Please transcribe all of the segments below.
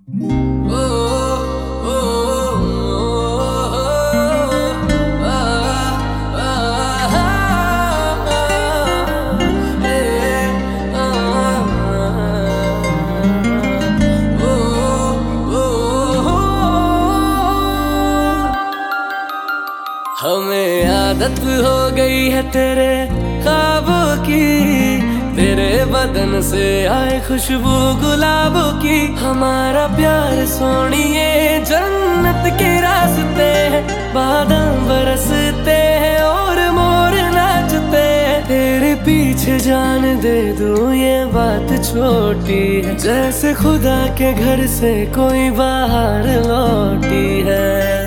हमें आदत हो गई है तेरे ख्वाबों की, तेरे बदन से आए खुशबू गुलाबों की। हमारा प्यार सोनिए जन्नत के रास्ते हैं, बादल बरसते हैं और मोर नाचते हैं। तेरे पीछे जान दे दूं ये बात छोटी है, जैसे खुदा के घर से कोई बाहर लौटी है।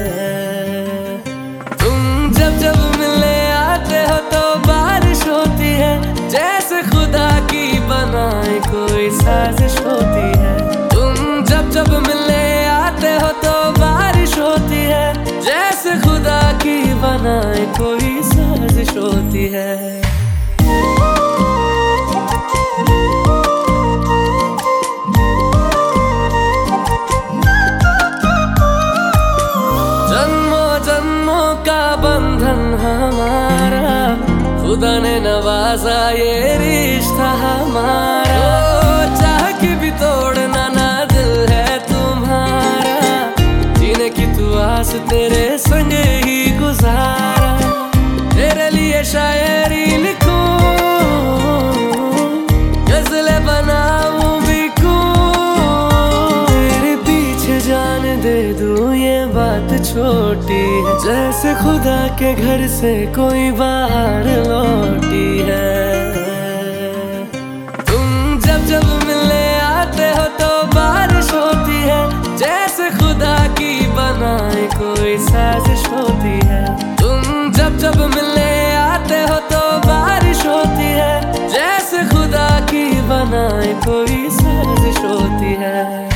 जब मिलने आते हो तो बारिश होती है, जैसे खुदा की बनाई कोई साजिश होती है। तुम जब मिलने आते हो तो बारिश होती है, जैसे खुदा की बनाई कोई साजिश होती है। बंधन हमारा खुदा ने नवाजा, ये रिश्ता हमारा। चाह के भी तोड़ना ना दिल है तुम्हारा, जीने की तू आस तेरे संग ही गुजारा। तेरे लिए शायरी लिखूं, गज़लें बनाऊं बिकूं, तेरे पीछे जान दे दूं ये बात छोटी है, जैसे खुदा के घर से कोई बाहर लौटी है। तुम जब मिलने आते हो तो बारिश होती है, जैसे खुदा की बनाई कोई साजिश होती है। तुम जब मिलने आते हो तो बारिश होती है, जैसे खुदा की बनाई कोई साजिश होती है।